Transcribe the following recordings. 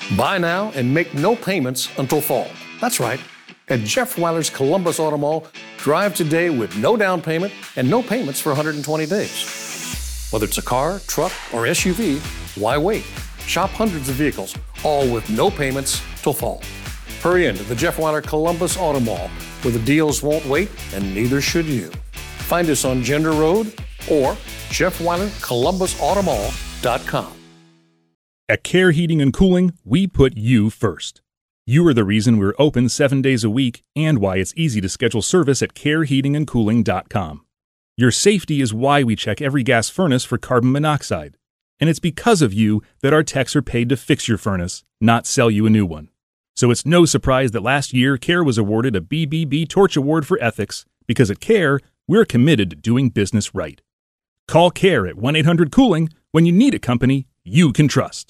Buy now and make no payments until fall. That's right. At Jeff Weiler's Columbus Auto Mall, drive today with no down payment and no payments for 120 days. Whether it's a car, truck, or SUV, why wait? Shop hundreds of vehicles, all with no payments till fall. Hurry into the Jeff Weiler Columbus Auto Mall, where the deals won't wait and neither should you. Find us on Gender Road or JeffWeilerColumbusAutomall.com. At Care Heating and Cooling, we put you first. You are the reason we're open 7 days a week and why it's easy to schedule service at careheatingandcooling.com. Your safety is why we check every gas furnace for carbon monoxide. And it's because of you that our techs are paid to fix your furnace, not sell you a new one. So it's no surprise that last year, Care was awarded a BBB Torch Award for Ethics, because at Care, we're committed to doing business right. Call Care at 1-800-COOLING when you need a company you can trust.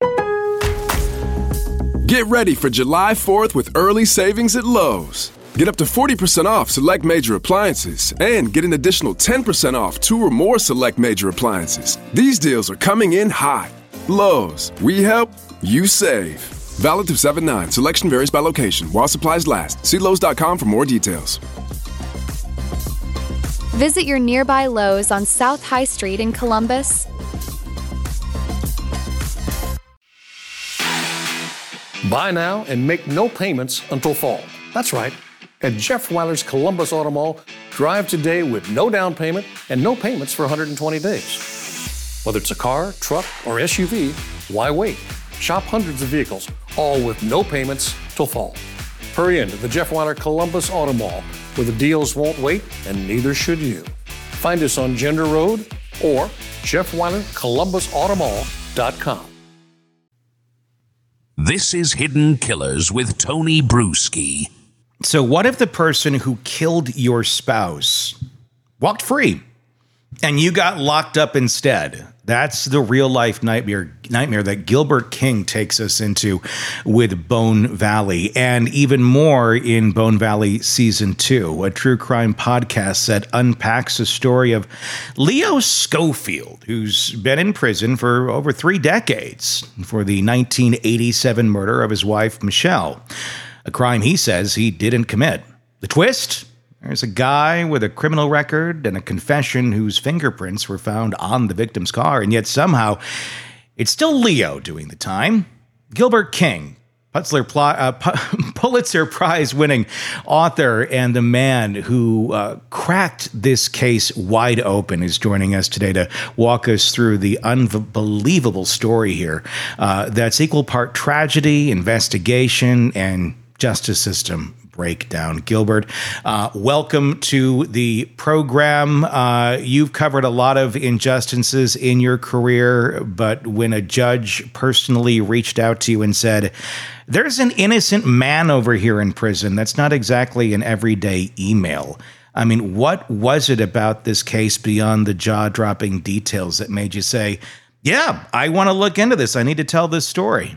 Get ready for July 4th with early savings at Lowe's. Get up to 40% off select major appliances and get an additional 10% off 2 or more select major appliances. These deals are coming in hot. Lowe's, we help, you save. Valid through 7/9. Selection varies by location. While supplies last. See Lowe's.com for more details. Visit your nearby Lowe's on South High Street in Columbus. Buy now and make no payments until fall. That's right. At Jeff Weiler's Columbus Auto Mall, drive today with no down payment and no payments for 120 days. Whether it's a car, truck, or SUV, why wait? Shop hundreds of vehicles, all with no payments till fall. Hurry into the Jeff Weiler Columbus Auto Mall, where the deals won't wait and neither should you. Find us on Gender Road or JeffWeilerColumbusAutomall.com. This is Hidden Killers with Tony Bruschi. So what if the person who killed your spouse walked free and you got locked up instead? That's the real life nightmare that Gilbert King takes us into with Bone Valley, and even more in Bone Valley Season 2, a true crime podcast that unpacks the story of Leo Schofield, who's been in prison for over 3 decades for the 1987 murder of his wife, Michelle, a crime he says he didn't commit. The twist? There's a guy with a criminal record and a confession whose fingerprints were found on the victim's car, and yet somehow it's still Leo doing the time. Gilbert King, Pulitzer Prize-winning author and the man who cracked this case wide open, is joining us today to walk us through the unbelievable story here that's equal part tragedy, investigation, and justice system breakdown. Gilbert, welcome to the program. You've covered a lot of injustices in your career, but when a judge personally reached out to you and said, there's an innocent man over here in prison, that's not exactly an everyday email. I mean, what was it about this case beyond the jaw-dropping details that made you say, yeah, I want to look into this. I need to tell this story?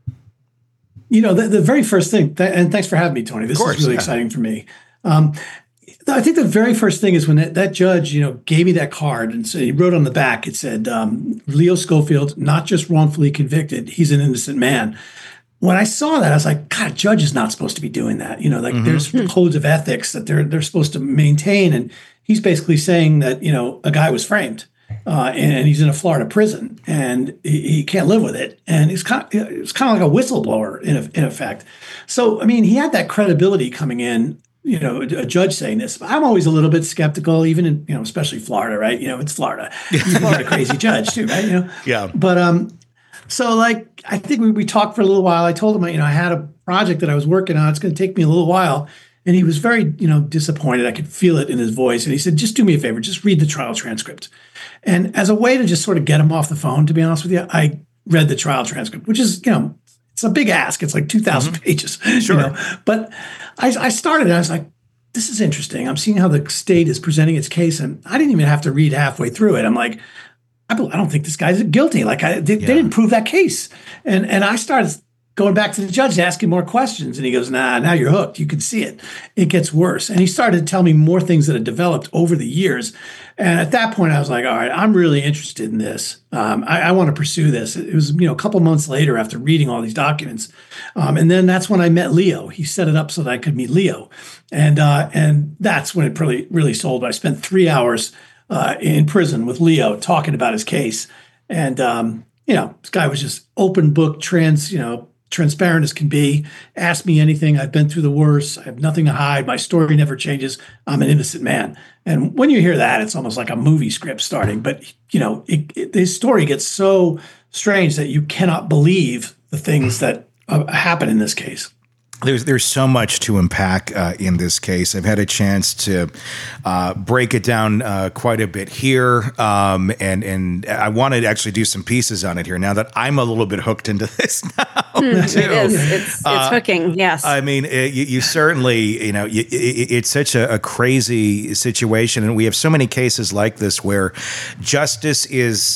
You know, the very first thing, and thanks for having me, Tony. This is really exciting for me. I think the very first thing is when that judge, gave me that card and so he wrote on the back, it said, Leo Schofield, not just wrongfully convicted, he's an innocent man. When I saw that, I was like, God, a judge is not supposed to be doing that. There's codes of ethics that they're supposed to maintain. And he's basically saying that, a guy was framed. And he's in a Florida prison, and he can't live with it. And it's kind of like a whistleblower in effect. So, I mean, he had that credibility coming in, a judge saying this. I'm always a little bit skeptical, even in, especially Florida, right? It's Florida. He's a crazy judge too, right? Yeah. But so I think we talked for a little while. I told him, I had a project that I was working on. It's going to take me a little while. And he was very, disappointed. I could feel it in his voice. And he said, just do me a favor, just read the trial transcript. And as a way to just sort of get him off the phone, to be honest with you, I read the trial transcript, which is, it's a big ask. It's like 2,000 pages. Sure. But I started, and I was like, this is interesting. I'm seeing how the state is presenting its case. And I didn't even have to read halfway through it. I'm like, I don't think this guy's guilty. They didn't prove that case. And I started going back to the judge and asking more questions. And he goes, nah, now you're hooked. You can see it. It gets worse. And he started to tell me more things that had developed over the years. And at that point, I was like, all right, I'm really interested in this. I want to pursue this. It was, a couple months later after reading all these documents. And then that's when I met Leo. He set it up so that I could meet Leo. And that's when it really sold. I spent 3 hours in prison with Leo talking about his case. And, this guy was just open book, transparent as can be. Ask me anything. I've been through the worst. I have nothing to hide. My story never changes. I'm an innocent man. And when you hear that, it's almost like a movie script starting. But, his story gets so strange that you cannot believe the things that happen in this case. There's so much to unpack in this case. I've had a chance to break it down quite a bit here, and I wanted to actually do some pieces on it here now that I'm a little bit hooked into this now. It is. It's hooking. Yes. I mean, you certainly, it's such a crazy situation, and we have so many cases like this where justice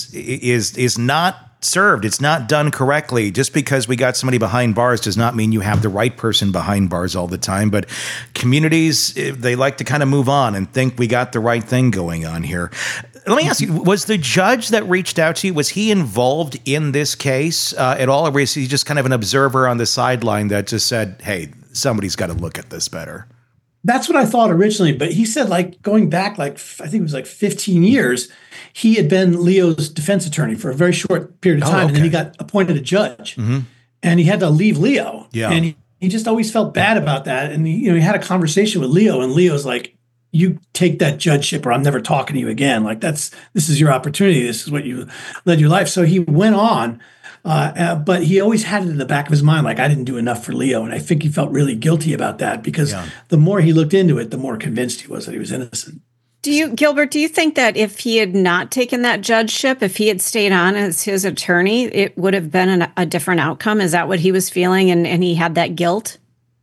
is not served. It's not done correctly. Just because we got somebody behind bars does not mean you have the right person behind bars all the time. But communities, they like to kind of move on and think we got the right thing going on here. Let me ask you, was the judge that reached out to you, was he involved in this case at all? Or was he just kind of an observer on the sideline that just said, hey, somebody's got to look at this better? That's what I thought originally. But he said, going back, I think it was 15 years, he had been Leo's defense attorney for a very short period of time. And then he got appointed a judge. Mm-hmm. And he had to leave Leo. Yeah. And he just always felt bad about that. And he had a conversation with Leo. And Leo's like, you take that judgeship or I'm never talking to you again. This is your opportunity. This is what you led your life. So he went on. But he always had it in the back of his mind, I didn't do enough for Leo. And I think he felt really guilty about that because the more he looked into it, the more convinced he was that he was innocent. Gilbert, do you think that if he had not taken that judgeship, if he had stayed on as his attorney, it would have been a different outcome? Is that what he was feeling and he had that guilt?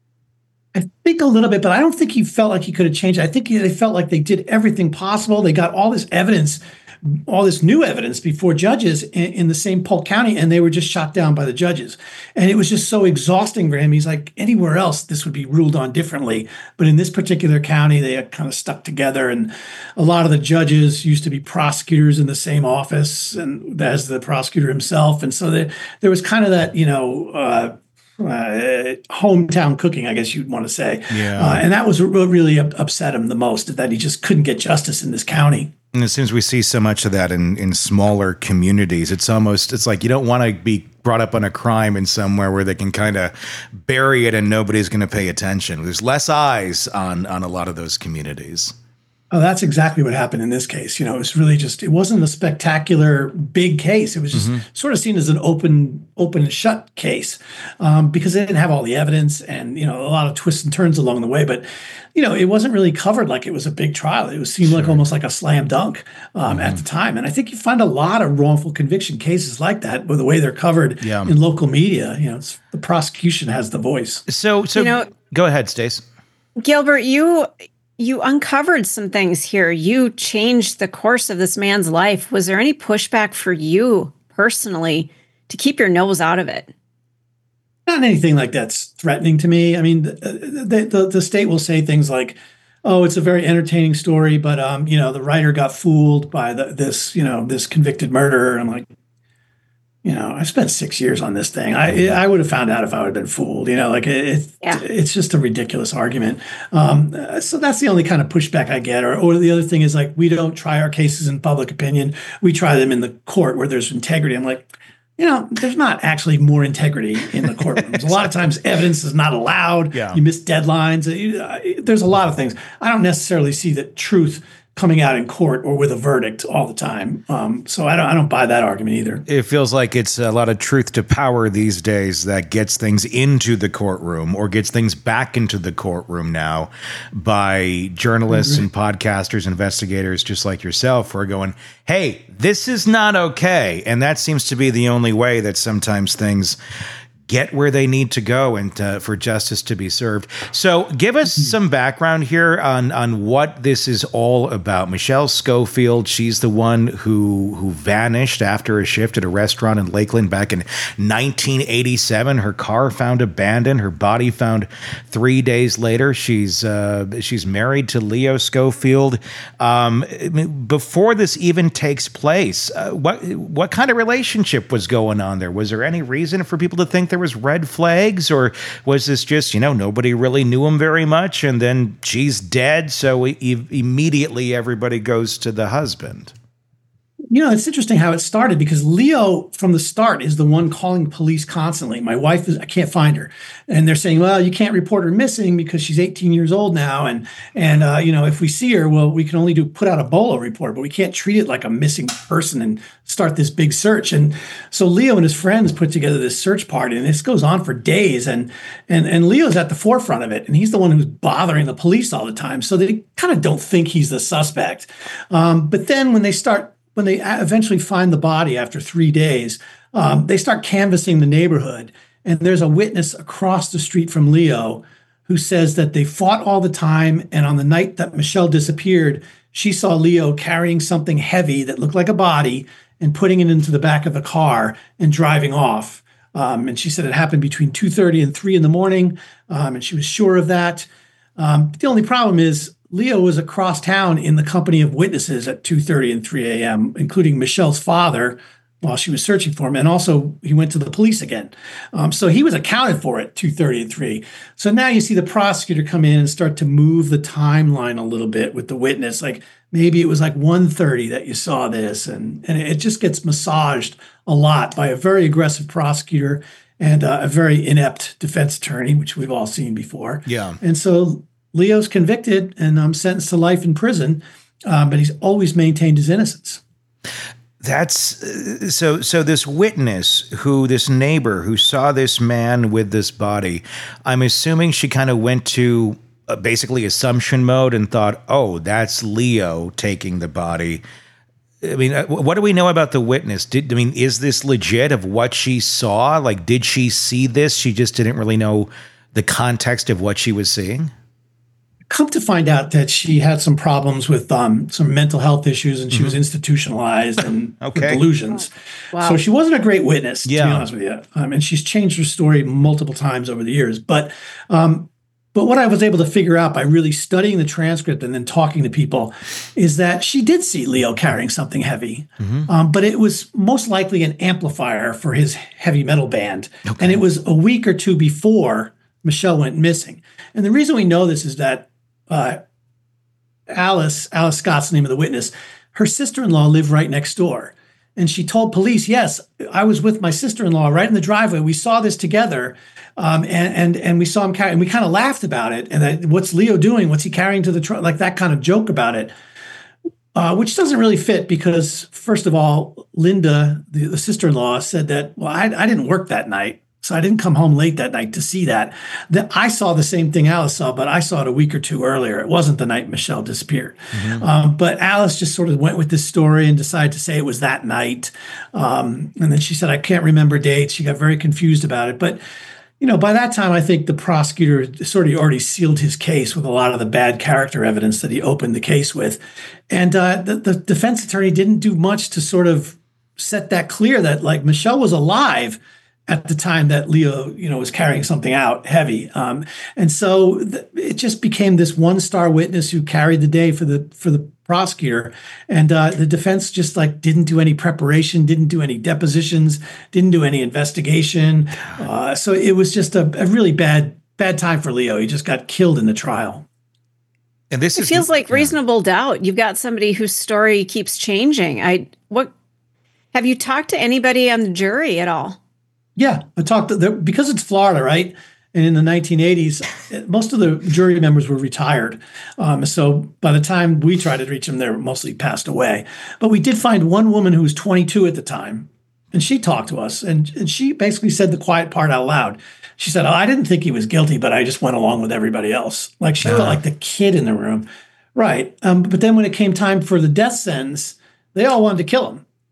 I think a little bit, but I don't think he felt like he could have changed it. I think they felt like they did everything possible. They got all this evidence, all this new evidence before judges in the same Polk County, and they were just shot down by the judges. And it was just so exhausting for him. He's like, anywhere else, this would be ruled on differently. But in this particular county, they kind of stuck together. And a lot of the judges used to be prosecutors in the same office and as the prosecutor himself. And so there was kind of that, hometown cooking, I guess you'd want to say. Yeah. And that was what really upset him the most, that he just couldn't get justice in this county. And it seems we see so much of that in smaller communities. It's like you don't want to be brought up on a crime in somewhere where they can kind of bury it and nobody's going to pay attention. There's less eyes on a lot of those communities. Oh, that's exactly what happened in this case. It was really it wasn't a spectacular big case. It was just sort of seen as an open and shut case because they didn't have all the evidence and, a lot of twists and turns along the way. But, it wasn't really covered like it was a big trial. It seemed like almost like a slam dunk at the time. And I think you find a lot of wrongful conviction cases like that with the way they're covered in local media. The prosecution has the voice. So go ahead, Stace. Gilbert, you uncovered some things here. You changed the course of this man's life. Was there any pushback for you personally to keep your nose out of it? Not anything like that's threatening to me. I mean, the state will say things like, oh, it's a very entertaining story, but, the writer got fooled by this convicted murderer. And I'm like, I spent 6 years on this thing. I would have found out if I would have been fooled. It's just a ridiculous argument. So that's the only kind of pushback I get. Or the other thing is we don't try our cases in public opinion. We try them in the court where there's integrity. I'm like, there's not actually more integrity in the courtrooms. A lot of times evidence is not allowed. Yeah. You miss deadlines. There's a lot of things. I don't necessarily see the truth coming out in court or with a verdict all the time. So I don't buy that argument either. It feels like it's a lot of truth to power these days that gets things into the courtroom or gets things back into the courtroom now by journalists and podcasters, investigators just like yourself who are going, hey, this is not okay. And that seems to be the only way that sometimes things get where they need to go and for justice to be served. So give us some background here on what this is all about. Michelle Schofield, she's the one who vanished after a shift at a restaurant in Lakeland back in 1987. Her car found abandoned, her body found 3 days later. She's married to Leo Schofield. Before this even takes place, what kind of relationship was going on there? Was there any reason for people to think there was red flags, or was this just, nobody really knew him very much, and then she's dead, so immediately everybody goes to the husband? It's interesting how it started, because Leo from the start is the one calling police constantly. My wife I can't find her. And they're saying, well, you can't report her missing because she's 18 years old now. And if we see her, well, we can only put out a BOLO report, but we can't treat it like a missing person and start this big search. And so Leo and his friends put together this search party, and this goes on for days. And Leo's at the forefront of it. And he's the one who's bothering the police all the time. So they kind of don't think he's the suspect. But then when they eventually find the body after 3 days, they start canvassing the neighborhood. And there's a witness across the street from Leo who says that they fought all the time. And on the night that Michelle disappeared, she saw Leo carrying something heavy that looked like a body and putting it into the back of the car and driving off. And she said it happened between 2:30 and 3 in the morning. And she was sure of that. The only problem is, Leo was across town in the company of witnesses at 2:30 and 3 a.m., including Michelle's father, while she was searching for him. And also, he went to the police again. So he was accounted for at 2:30 and 3. So now you see the prosecutor come in and start to move the timeline a little bit with the witness. Like, maybe it was like 1:30 that you saw this. And it just gets massaged a lot by a very aggressive prosecutor and a very inept defense attorney, which we've all seen before. Yeah. And so Leo's convicted and sentenced to life in prison, but he's always maintained his innocence. That's so this witness, this neighbor who saw this man with this body, I'm assuming she kind of went to basically assumption mode and thought, oh, that's Leo taking the body. I mean, what do we know about the witness? Is this legit of what she saw? Like, did she see this? She just didn't really know the context of what she was seeing? Come to find out that she had some problems with some mental health issues, and she was institutionalized and with delusions. Wow. So she wasn't a great witness, to be honest with you. And she's changed her story multiple times over the years. But what I was able to figure out by really studying the transcript and then talking to people is that she did see Leo carrying something heavy, but it was most likely an amplifier for his heavy metal band. Okay. And it was a week or two before Michelle went missing. And the reason we know this is that Alice Scott's the name of the witness, her sister-in-law lived right next door. And she told police, yes, I was with my sister-in-law right in the driveway. We saw this together. And we saw him carry, and we kind of laughed about it. And that, what's Leo doing? What's he carrying to the truck? Like that kind of joke about it, which doesn't really fit because, first of all, Linda, the sister-in-law, said that, well, I didn't work that night. So I didn't come home late that night to see that. I saw the same thing Alice saw, but I saw it a week or two earlier. It wasn't the night Michelle disappeared. But Alice just sort of went with this story and decided to say it was that night. And then she said, I can't remember dates. She got very confused about it. But, by that time, I think the prosecutor sort of already sealed his case with a lot of the bad character evidence that he opened the case with. And the defense attorney didn't do much to sort of set that clear that, like, Michelle was alive at the time that Leo, was carrying something out heavy. And so it just became this one-star witness who carried the day for the prosecutor. And the defense just didn't do any preparation, didn't do any depositions, didn't do any investigation. So it was just a really bad time for Leo. He just got killed in the trial. And it feels like reasonable doubt. You've got somebody whose story keeps changing. Have you talked to anybody on the jury at all? Yeah, I talked because it's Florida, right? And in the 1980s, most of the jury members were retired. So by the time we tried to reach them, they were mostly passed away. But we did find one woman who was 22 at the time, and she talked to us, and she basically said the quiet part out loud. She said, I didn't think he was guilty, but I just went along with everybody else. Like she felt like the kid in the room. Right. But then when it came time for the death sentence, they all wanted to kill him.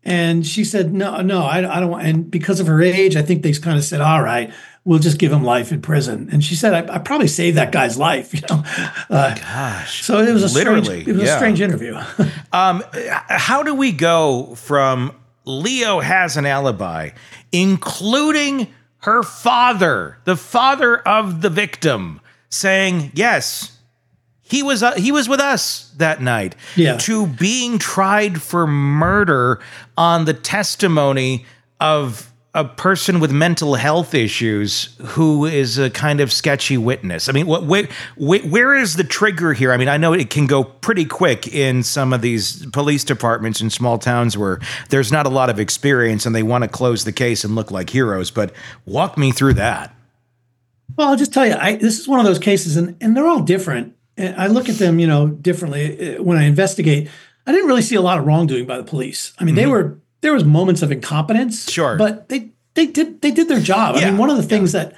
And she said, no, I don't want. And because of her age, I think they kind of said, all right, we'll just give him life in prison. And she said, I probably saved that guy's life, Gosh. So it was a a strange interview. How do we go from Leo has an alibi, including her father, the father of the victim, saying, yes, he was with us that night, to being tried for murder on the testimony of a person with mental health issues who is a kind of sketchy witness? I mean, where is the trigger here? I mean, I know it can go pretty quick in some of these police departments in small towns where there's not a lot of experience and they want to close the case and look like heroes, but walk me through that. Well, I'll just tell you, this is one of those cases, and they're all different. And I look at them, differently when I investigate. I didn't really see a lot of wrongdoing by the police. I mean, there was moments of incompetence, sure, but they did their job. I mean, one of the things that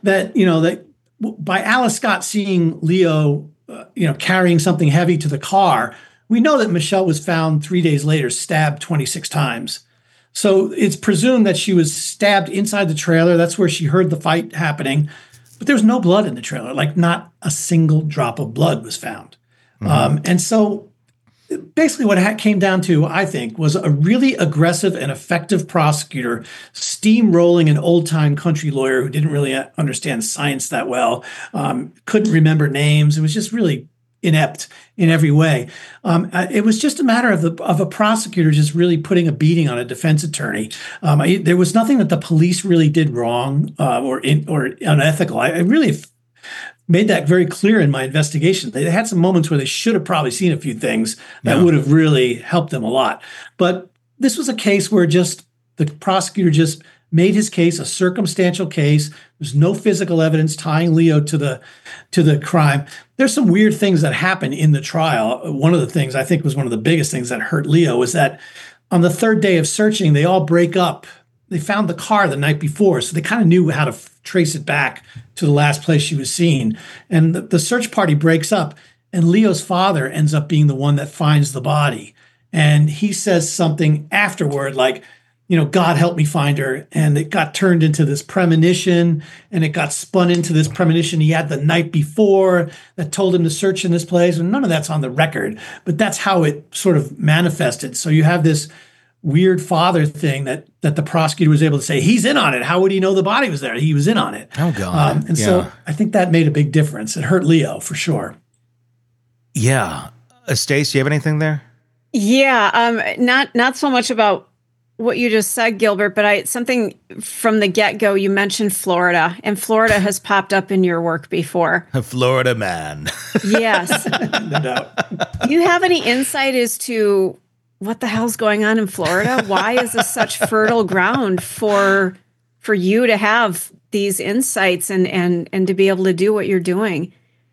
by Alice Scott seeing Leo, carrying something heavy to the car, we know that Michelle was found 3 days later, stabbed 26 times. So it's presumed that she was stabbed inside the trailer. That's where she heard the fight happening. But there was no blood in the trailer, like not a single drop of blood was found. And so basically what it came down to, I think, was a really aggressive and effective prosecutor steamrolling an old-time country lawyer who didn't really understand science that well, couldn't remember names. It was just really inept in every way. It was just a matter of a prosecutor just really putting a beating on a defense attorney. There was nothing that the police really did wrong or unethical. I really made that very clear in my investigation. They had some moments where they should have probably seen a few things that would have really helped them a lot. But this was a case where just the prosecutor just made his case a circumstantial case. There's no physical evidence tying Leo to the crime. There's some weird things that happen in the trial. One of the things I think was one of the biggest things that hurt Leo was that on the third day of searching, they all break up. They found the car the night before, so they kind of knew how to trace it back to the last place she was seen. And the search party breaks up, and Leo's father ends up being the one that finds the body. And he says something afterward like, God help me find her. And it got turned into this premonition, and it got spun into this premonition he had the night before that told him to search in this place. And none of that's on the record, but that's how it sort of manifested. So you have this weird father thing that the prosecutor was able to say, he's in on it. How would he know the body was there? He was in on it. Oh, God. So I think that made a big difference. It hurt Leo for sure. Yeah. Stace, you have anything there? Yeah. Not so much about what you just said, Gilbert, but something from the get-go, you mentioned Florida, and Florida has popped up in your work before. A Florida man. Yes. No doubt. Do you have any insight as to what the hell's going on in Florida? Why is this such fertile ground for you to have these insights and to be able to do what you're doing?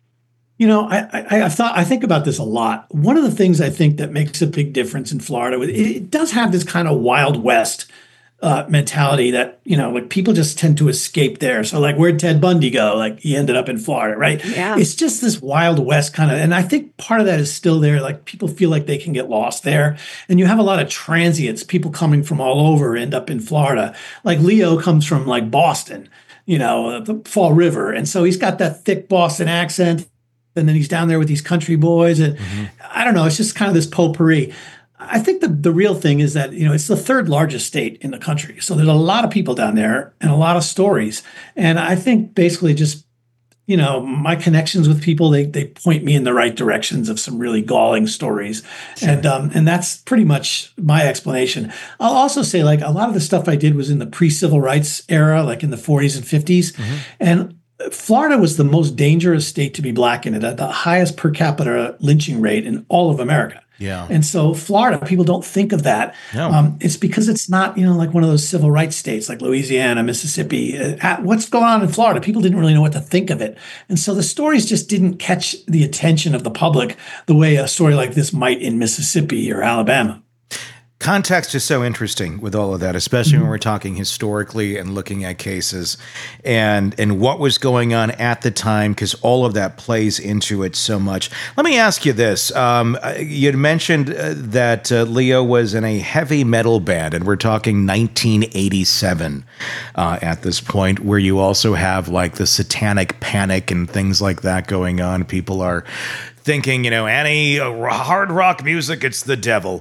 I think about this a lot. One of the things I think that makes a big difference in Florida, it does have this kind of Wild West mentality that, like people just tend to escape there. So like, where'd Ted Bundy go? Like he ended up in Florida, right? Yeah. It's just this Wild West kind of, and I think part of that is still there. Like people feel like they can get lost there. And you have a lot of transients, people coming from all over end up in Florida. Like Leo comes from like Boston, the Fall River. And so he's got that thick Boston accent. And then he's down there with these country boys. And I don't know, it's just kind of this potpourri. I think the real thing is that, it's the third largest state in the country. So there's a lot of people down there and a lot of stories. And I think basically just, my connections with people, they point me in the right directions of some really galling stories. Sure. And that's pretty much my explanation. I'll also say like a lot of the stuff I did was in the pre-civil rights era, like in the 40s and 50s. And Florida was the most dangerous state to be black in. It had the highest per capita lynching rate in all of America. Yeah. And so Florida, people don't think of that. No. It's because it's not, like one of those civil rights states like Louisiana, Mississippi. What's going on in Florida? People didn't really know what to think of it. And so the stories just didn't catch the attention of the public the way a story like this might in Mississippi or Alabama. Context is so interesting with all of that, especially when we're talking historically and looking at cases and what was going on at the time, because all of that plays into it so much. Let me ask you this. You had mentioned that Leo was in a heavy metal band, and we're talking 1987 at this point, where you also have like the Satanic Panic and things like that going on. People are thinking, any hard rock music, it's the devil.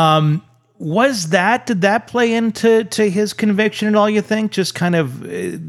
Did that play into his conviction at all, you think? Just kind of,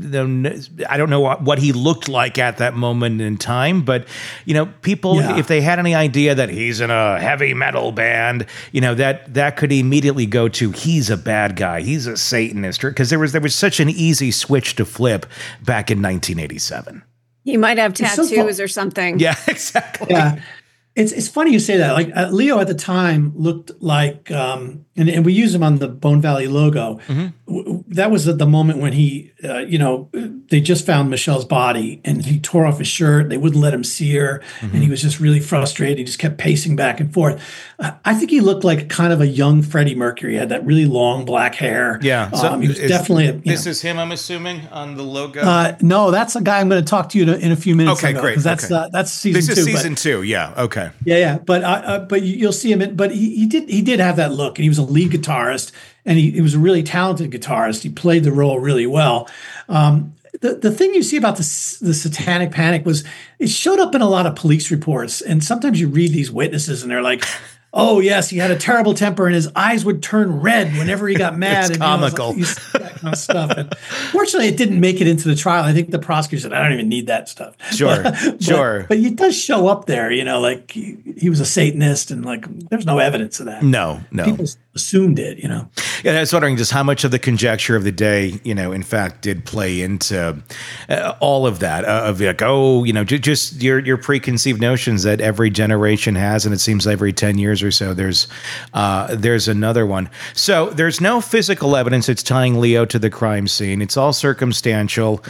I don't know what he looked like at that moment in time, but, people, if they had any idea that he's in a heavy metal band, that could immediately go to, he's a bad guy, he's a Satanist, because there was such an easy switch to flip back in 1987. He might have tattoos or something. Yeah, exactly. Yeah. It's funny you say that. Like Leo at the time looked like, and we use him on the Bone Valley logo. That was at the moment when he, they just found Michelle's body, and he tore off his shirt. They wouldn't let him see her, and he was just really frustrated. He just kept pacing back and forth. I think he looked like kind of a young Freddie Mercury. He had that really long black hair. Yeah, so he was definitely. This is him, I'm assuming, on the logo. No, that's a guy I'm going to talk to you in a few minutes. Okay, great. That's season 2. This is season 2. Yeah. Okay. Yeah. But you'll see him. But he did have that look, and he was a lead guitarist, and he was a really talented guitarist. He played the role really well. The thing you see about the Satanic Panic was it showed up in a lot of police reports, and sometimes you read these witnesses, and they're like, "Oh yes, he had a terrible temper, and his eyes would turn red whenever he got mad." It's comical. That kind of stuff. And fortunately, it didn't make it into the trial. I think the prosecutor said, "I don't even need that stuff." Sure. But it does show up there. Like he was a Satanist, and like there's no evidence of that. No. People assumed it. Yeah, I was wondering just how much of the conjecture of the day, in fact, did play into all of that. Of like, just your preconceived notions that every generation has, and it seems every 10 years or so there's another one. So there's no physical evidence that's tying Leo to the crime scene. It's all circumstantial.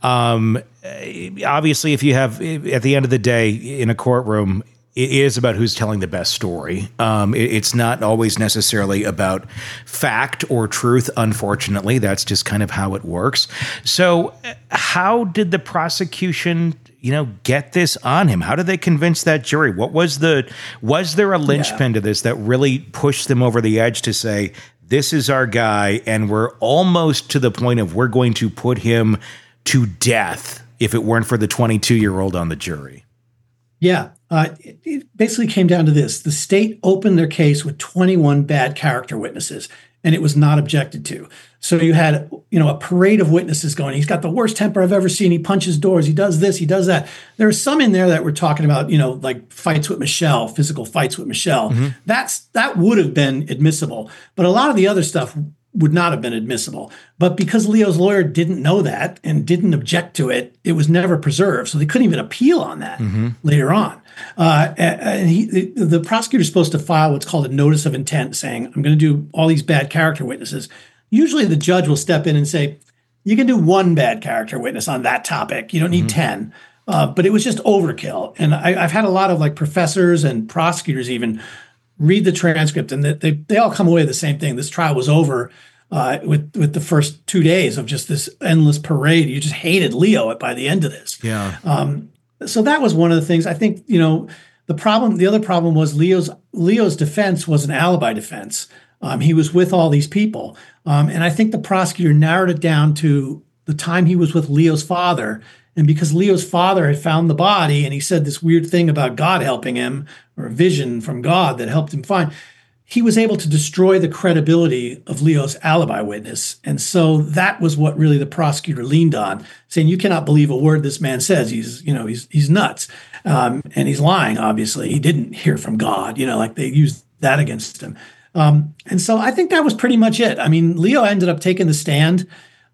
Obviously, if you have, at the end of the day in a courtroom, it is about who's telling the best story. It's not always necessarily about fact or truth, unfortunately. That's just kind of how it works. So how did the prosecution, get this on him? How did they convince that jury? Was there a linchpin to this that really pushed them over the edge to say, this is our guy, and we're almost to the point of we're going to put him to death if it weren't for the 22-year-old on the jury? Yeah. It basically came down to this. The state opened their case with 21 bad character witnesses, and it was not objected to. So you had, a parade of witnesses going, he's got the worst temper I've ever seen. He punches doors. He does this. He does that. There were some in there that were talking about, like fights with Michelle, physical fights with Michelle. That would have been admissible. But a lot of the other stuff would not have been admissible. But because Leo's lawyer didn't know that and didn't object to it, it was never preserved. So they couldn't even appeal on that later on. And the prosecutor's supposed to file what's called a notice of intent saying, I'm going to do all these bad character witnesses. Usually the judge will step in and say, you can do one bad character witness on that topic. You don't need 10. But it was just overkill. And I've had a lot of like professors and prosecutors even read the transcript, and they all come away with the same thing. This trial was over with the first 2 days of just this endless parade. You just hated Leo by the end of this. Yeah. So that was one of the things. I think, the other problem was Leo's defense was an alibi defense. He was with all these people. And I think the prosecutor narrowed it down to the time he was with Leo's father. And because Leo's father had found the body and he said this weird thing about God helping him, or a vision from God that helped him find, he was able to destroy the credibility of Leo's alibi witness. And so that was what really the prosecutor leaned on, saying, you cannot believe a word this man says. He's nuts. And he's lying, obviously. He didn't hear from God, like they used that against him. And so I think that was pretty much it. I mean, Leo ended up taking the stand.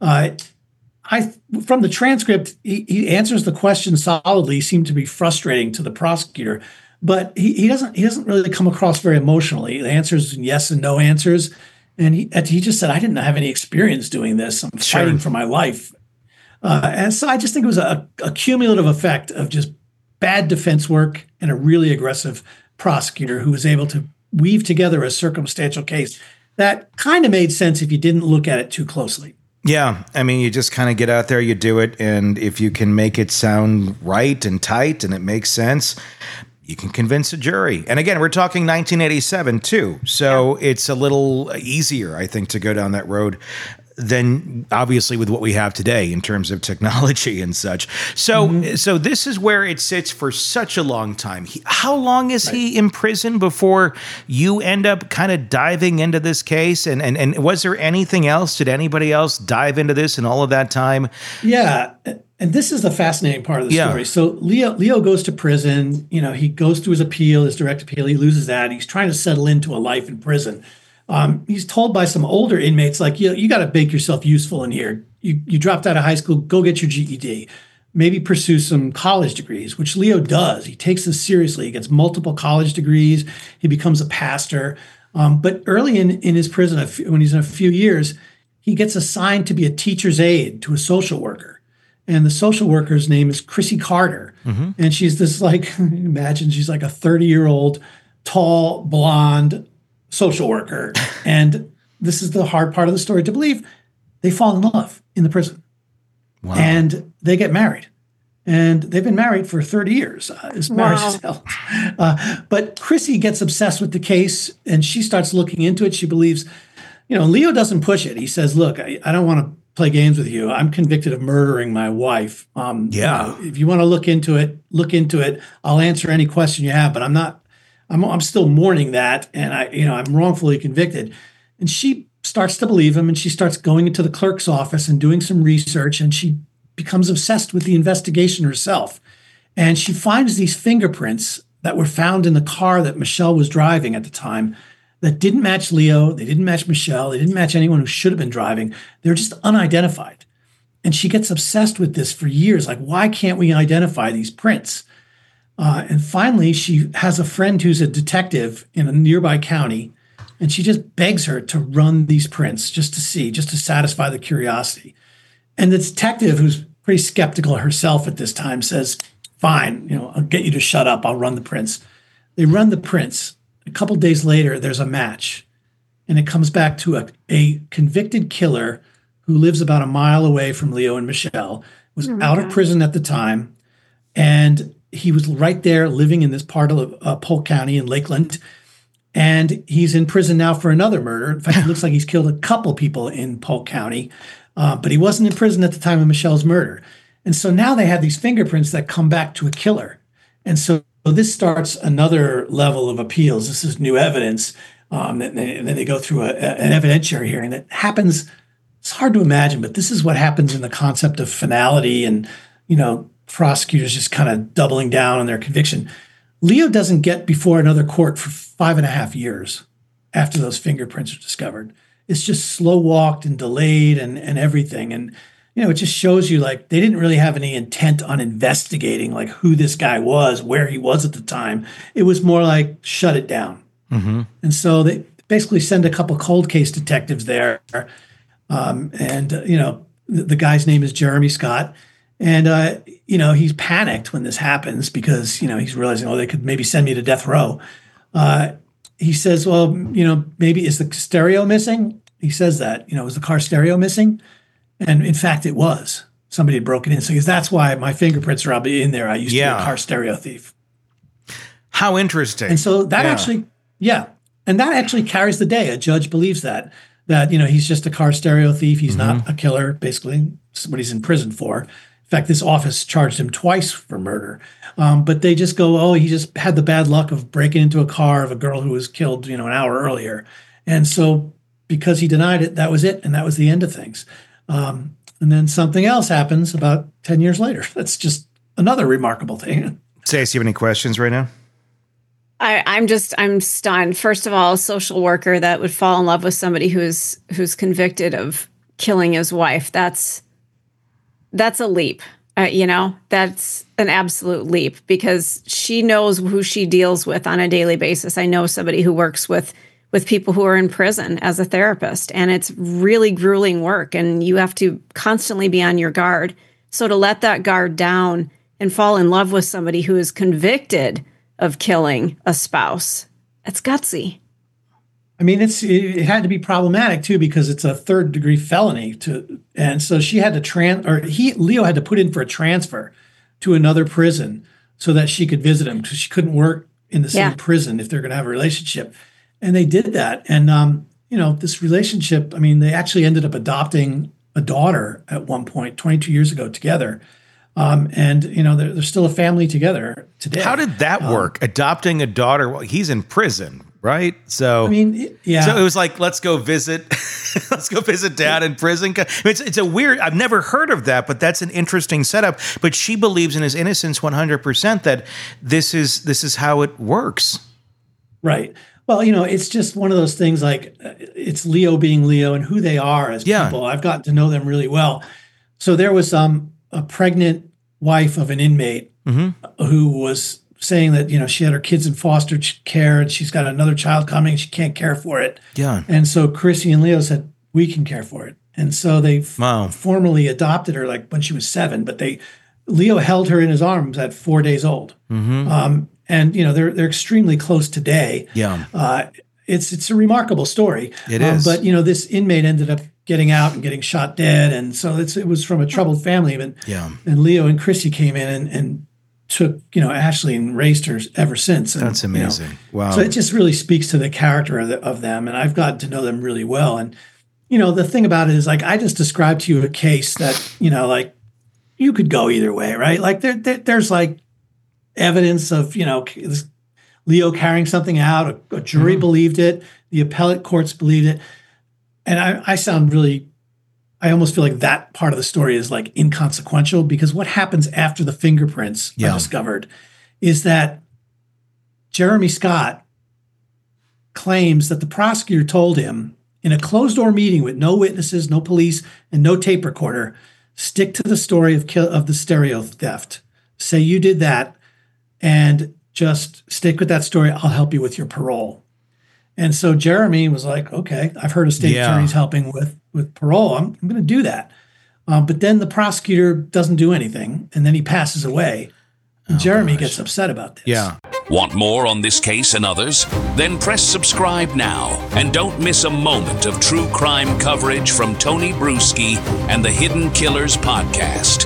From the transcript, he answers the question solidly. He seemed to be frustrating to the prosecutor, but he doesn't really come across very emotionally. The answers yes and no answers, and he just said, "I didn't have any experience doing this. I'm fighting for my life." And so I just think it was a cumulative effect of just bad defense work and a really aggressive prosecutor who was able to weave together a circumstantial case that kind of made sense if you didn't look at it too closely. Yeah. I mean, you just kind of get out there, you do it. And if you can make it sound right and tight and it makes sense, you can convince a jury. And again, we're talking 1987 too. So it's a little easier, I think, to go down that road than obviously with what we have today in terms of technology and such. So, so this is where it sits for such a long time. How long is he in prison before you end up kind of diving into this case? And was there anything else? Did anybody else dive into this in all of that time? Yeah. And this is the fascinating part of the story. So Leo goes to prison. You know, he goes through his appeal, his direct appeal. He loses that. He's trying to settle into a life in prison. He's told by some older inmates, like, you got to make yourself useful in here. You dropped out of high school, go get your GED. Maybe pursue some college degrees, which Leo does. He takes this seriously. He gets multiple college degrees. He becomes a pastor. But early in his prison, when he's in a few years, he gets assigned to be a teacher's aide to a social worker. And the social worker's name is Chrissy Carter. And she's this, like, imagine she's like a 30-year-old, tall, blonde social worker. And this is the hard part of the story to believe. They fall in love in the prison. Wow. And they get married. And they've been married for 30 years. This marriage is hell. But Chrissy gets obsessed with the case, and she starts looking into it. She believes, Leo doesn't push it. He says, look, I don't want to play games with you. I'm convicted of murdering my wife. If you want to look into it. I'll answer any question you have, but I'm still mourning that, and I'm wrongfully convicted. And she starts to believe him, and she starts going into the clerk's office and doing some research, and she becomes obsessed with the investigation herself. And she finds these fingerprints that were found in the car that Michelle was driving at the time that didn't match Leo, they didn't match Michelle, they didn't match anyone who should have been driving. They're just unidentified. And she gets obsessed with this for years. Like, why can't we identify these prints? And finally, she has a friend who's a detective in a nearby county, and she just begs her to run these prints just to satisfy the curiosity. And the detective, who's pretty skeptical herself at this time, says, fine, I'll get you to shut up. I'll run the prints. They run the prints. A couple days later, there's a match, and it comes back to a convicted killer who lives about a mile away from Leo and Michelle, was out of prison at the time, and he was right there living in this part of Polk County in Lakeland. And he's in prison now for another murder. In fact, it looks like he's killed a couple people in Polk County, but he wasn't in prison at the time of Michelle's murder. And so now they have these fingerprints that come back to a killer. And so this starts another level of appeals. This is new evidence. And then they go through an evidentiary hearing that happens. It's hard to imagine, but this is what happens in the concept of finality and, prosecutors just kind of doubling down on their conviction. Leo doesn't get before another court for 5.5 years after those fingerprints are discovered. It's just slow walked and delayed and everything. And, it just shows you, like, they didn't really have any intent on investigating, like, who this guy was, where he was at the time. It was more like, shut it down. And so they basically send a couple cold case detectives there. The guy's name is Jeremy Scott. And, he's panicked when this happens because, he's realizing, they could maybe send me to death row. He says, well, maybe is the stereo missing? He says that, is the car stereo missing? And in fact, it was. Somebody had broken in. So that's why my fingerprints are probably in there. I used to be a car stereo thief. How interesting. And so that actually carries the day. A judge believes that he's just a car stereo thief. He's not a killer, basically. This is what he's in prison for. In fact, this office charged him twice for murder. But they just go, he just had the bad luck of breaking into a car of a girl who was killed, an hour earlier. And so because he denied it, that was it. And that was the end of things. And then something else happens about 10 years later. That's just another remarkable thing. Stacey, you have any questions right now? I'm stunned. First of all, a social worker that would fall in love with somebody who's convicted of killing his wife. That's a leap. That's an absolute leap because she knows who she deals with on a daily basis. I know somebody who works with people who are in prison as a therapist, and it's really grueling work, and you have to constantly be on your guard. So to let that guard down and fall in love with somebody who is convicted of killing a spouse, that's gutsy. I mean, it had to be problematic too because it's a 3rd-degree felony and so she had to Leo had to put in for a transfer to another prison so that she could visit him because she couldn't work in the same prison if they're going to have a relationship. And they did that. And, this relationship, I mean, they actually ended up adopting a daughter at one point, 22 years ago together. And they're still a family together today. How did that work? Adopting a daughter while he's in prison, right? So I mean, yeah. So it was like, let's go visit dad in prison. It's a weird. I've never heard of that, but that's an interesting setup. But she believes in his innocence 100%. That this is how it works. Right. Well, it's just one of those things. Like it's Leo being Leo and who they are as people. I've gotten to know them really well. So there was a pregnant wife of an inmate who was saying that, she had her kids in foster care and she's got another child coming. She can't care for it. Yeah. And so Chrissy and Leo said, we can care for it. And so they formally adopted her like when she was 7, but Leo held her in his arms at 4 days old. And, they're extremely close today. Yeah. It's a remarkable story. It is. But, this inmate ended up getting out and getting shot dead. And so it was from a troubled family. And Leo and Chrissy came in and took, Ashley and raised her ever since. And, that's amazing. Wow. So it just really speaks to the character of them. And I've gotten to know them really well. And, the thing about it is like, I just described to you a case that, like you could go either way, right? Like there's like evidence of, Leo carrying something out. A jury believed it. The appellate courts believed it. And I almost feel like that part of the story is like inconsequential because what happens after the fingerprints are discovered is that Jeremy Scott claims that the prosecutor told him in a closed-door meeting with no witnesses, no police, and no tape recorder, stick to the story of the stereo theft. Say you did that and just stick with that story. I'll help you with your parole. And so Jeremy was like, okay, I've heard of state attorneys helping with parole. I'm going to do that. But then the prosecutor doesn't do anything, and then he passes away. And Jeremy gets upset about this. Yeah. Want more on this case and others? Then press subscribe now and don't miss a moment of true crime coverage from Tony Bruschi and the Hidden Killers podcast.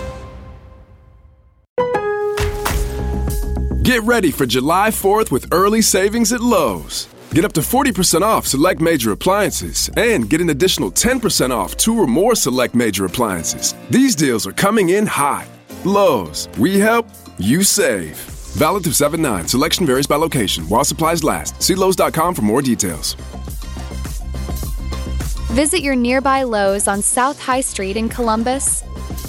Get ready for July 4th with early savings at Lowe's. Get up to 40% off select major appliances and get an additional 10% off 2 or more select major appliances. These deals are coming in hot. Lowe's, we help, you save. Valid through 7/9. Selection varies by location. While supplies last. See Lowe's.com for more details. Visit your nearby Lowe's on South High Street in Columbus.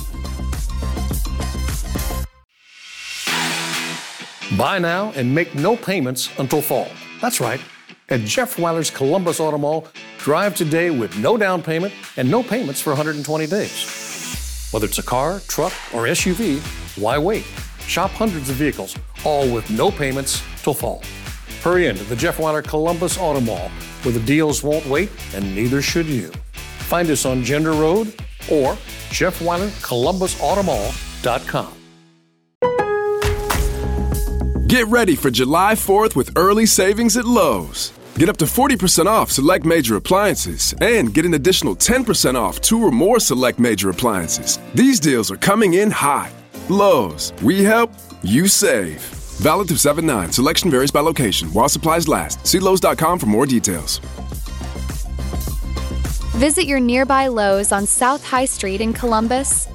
Buy now and make no payments until fall. That's right. At Jeff Weiler's Columbus Auto Mall, drive today with no down payment and no payments for 120 days. Whether it's a car, truck, or SUV, why wait? Shop hundreds of vehicles, all with no payments till fall. Hurry into the Jeff Weiler Columbus Auto Mall, where the deals won't wait and neither should you. Find us on Gender Road or JeffWeilerColumbusAutomall.com. Get ready for July 4th with early savings at Lowe's. Get up to 40% off select major appliances and get an additional 10% off 2 or more select major appliances. These deals are coming in hot. Lowe's, we help, you save. Valid through 7/9. Selection varies by location. While supplies last. See Lowe's.com for more details. Visit your nearby Lowe's on South High Street in Columbus.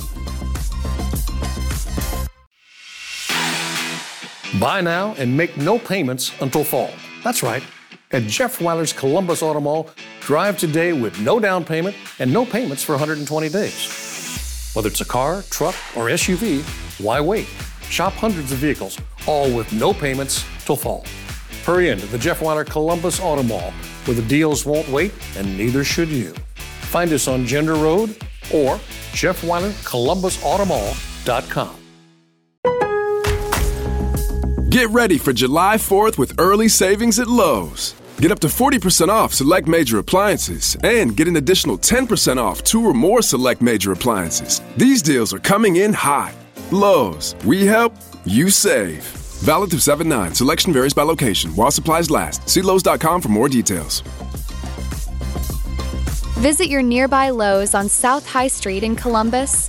Buy now and make no payments until fall. That's right. At Jeff Weiler's Columbus Auto Mall, drive today with no down payment and no payments for 120 days. Whether it's a car, truck, or SUV, why wait? Shop hundreds of vehicles, all with no payments till fall. Hurry into the Jeff Weiler Columbus Auto Mall, where the deals won't wait and neither should you. Find us on Gender Road or JeffWeilerColumbusAutomall.com. Get ready for July 4th with early savings at Lowe's. Get up to 40% off select major appliances and get an additional 10% off 2 or more select major appliances. These deals are coming in hot. Lowe's, we help, you save. Valid through 7/9. Selection varies by location. While supplies last. See Lowe's.com for more details. Visit your nearby Lowe's on South High Street in Columbus.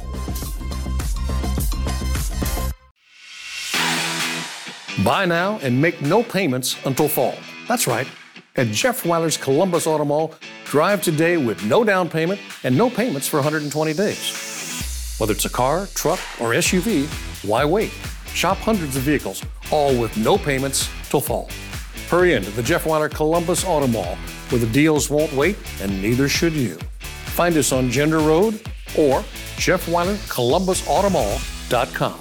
Buy now and make no payments until fall. That's right. At Jeff Weiler's Columbus Auto Mall, drive today with no down payment and no payments for 120 days. Whether it's a car, truck, or SUV, why wait? Shop hundreds of vehicles, all with no payments till fall. Hurry into the Jeff Weiler Columbus Auto Mall, where the deals won't wait and neither should you. Find us on Gender Road or JeffWeilerColumbusAutomall.com.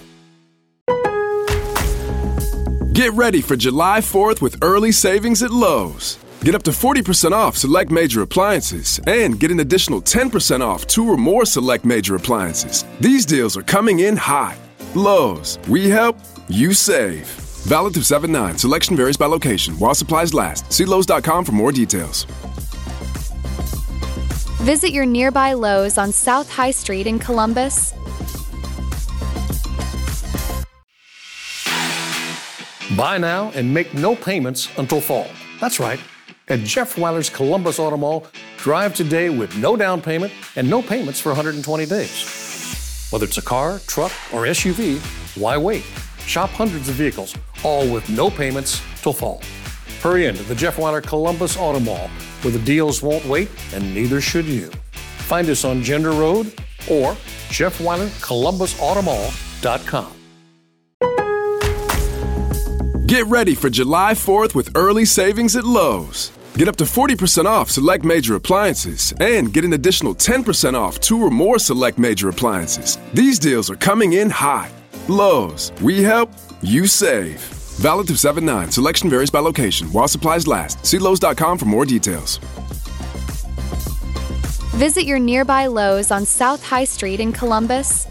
Get ready for July 4th with early savings at Lowe's. Get up to 40% off select major appliances and get an additional 10% off 2 or more select major appliances. These deals are coming in hot. Lowe's, we help, you save. Valid through 7/9. Selection varies by location. While supplies last. See Lowe's.com for more details. Visit your nearby Lowe's on South High Street in Columbus. Buy now and make no payments until fall. That's right. At Jeff Weiler's Columbus Auto Mall, drive today with no down payment and no payments for 120 days. Whether it's a car, truck, or SUV, why wait? Shop hundreds of vehicles, all with no payments till fall. Hurry into the Jeff Weiler Columbus Auto Mall, where the deals won't wait and neither should you. Find us on Gender Road or JeffWeilerColumbusAutomall.com. Get ready for July 4th with early savings at Lowe's. Get up to 40% off select major appliances and get an additional 10% off 2 or more select major appliances. These deals are coming in hot. Lowe's, we help, you save. Valid through 7/9. Selection varies by location. While supplies last. See Lowe's.com for more details. Visit your nearby Lowe's on South High Street in Columbus.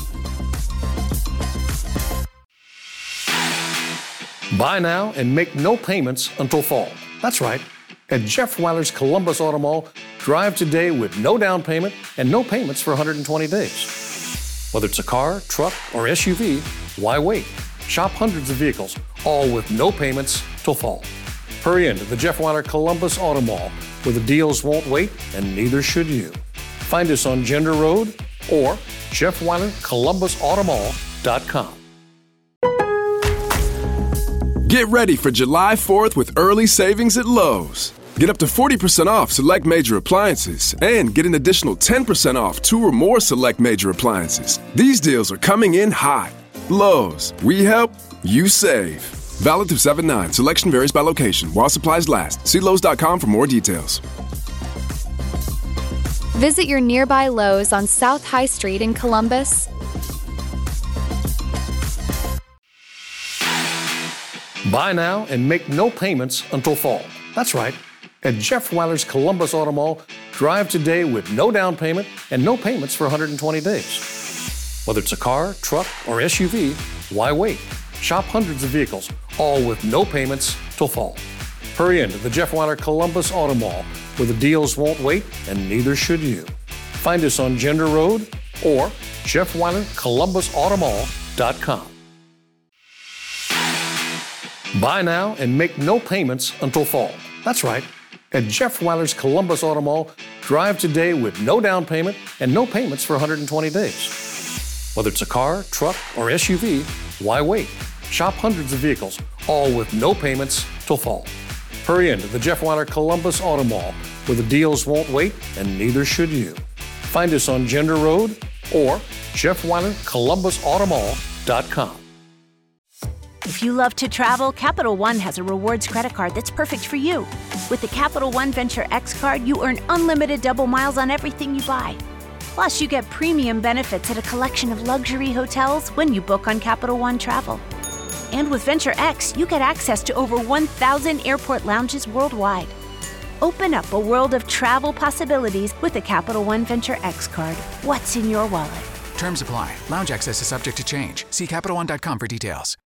Buy now and make no payments until fall. That's right. At Jeff Weiler's Columbus Auto Mall, drive today with no down payment and no payments for 120 days. Whether it's a car, truck, or SUV, why wait? Shop hundreds of vehicles, all with no payments till fall. Hurry into the Jeff Weiler Columbus Auto Mall, where the deals won't wait and neither should you. Find us on Gender Road or JeffWeilerColumbusAutomall.com. Get ready for July 4th with early savings at Lowe's. Get up to 40% off select major appliances and get an additional 10% off 2 or more select major appliances. These deals are coming in hot. Lowe's, we help, you save. Valid through 7/9. Selection varies by location. While supplies last. See Lowe's.com for more details. Visit your nearby Lowe's on South High Street in Columbus. Buy now and make no payments until fall. That's right. At Jeff Weiler's Columbus Auto Mall, drive today with no down payment and no payments for 120 days. Whether it's a car, truck, or SUV, why wait? Shop hundreds of vehicles, all with no payments till fall. Hurry into the Jeff Weiler Columbus Auto Mall, where the deals won't wait and neither should you. Find us on Gender Road or JeffWeilerColumbusAutomall.com. Buy now and make no payments until fall. That's right. At Jeff Weiler's Columbus Auto Mall, drive today with no down payment and no payments for 120 days. Whether it's a car, truck, or SUV, why wait? Shop hundreds of vehicles, all with no payments till fall. Hurry into the Jeff Weiler Columbus Auto Mall, where the deals won't wait and neither should you. Find us on Gender Road or JeffWeilerColumbusAutomall.com. If you love to travel, Capital One has a rewards credit card that's perfect for you. With the Capital One Venture X card, you earn unlimited double miles on everything you buy. Plus, you get premium benefits at a collection of luxury hotels when you book on Capital One Travel. And with Venture X, you get access to over 1,000 airport lounges worldwide. Open up a world of travel possibilities with the Capital One Venture X card. What's in your wallet? Terms apply. Lounge access is subject to change. See CapitalOne.com for details.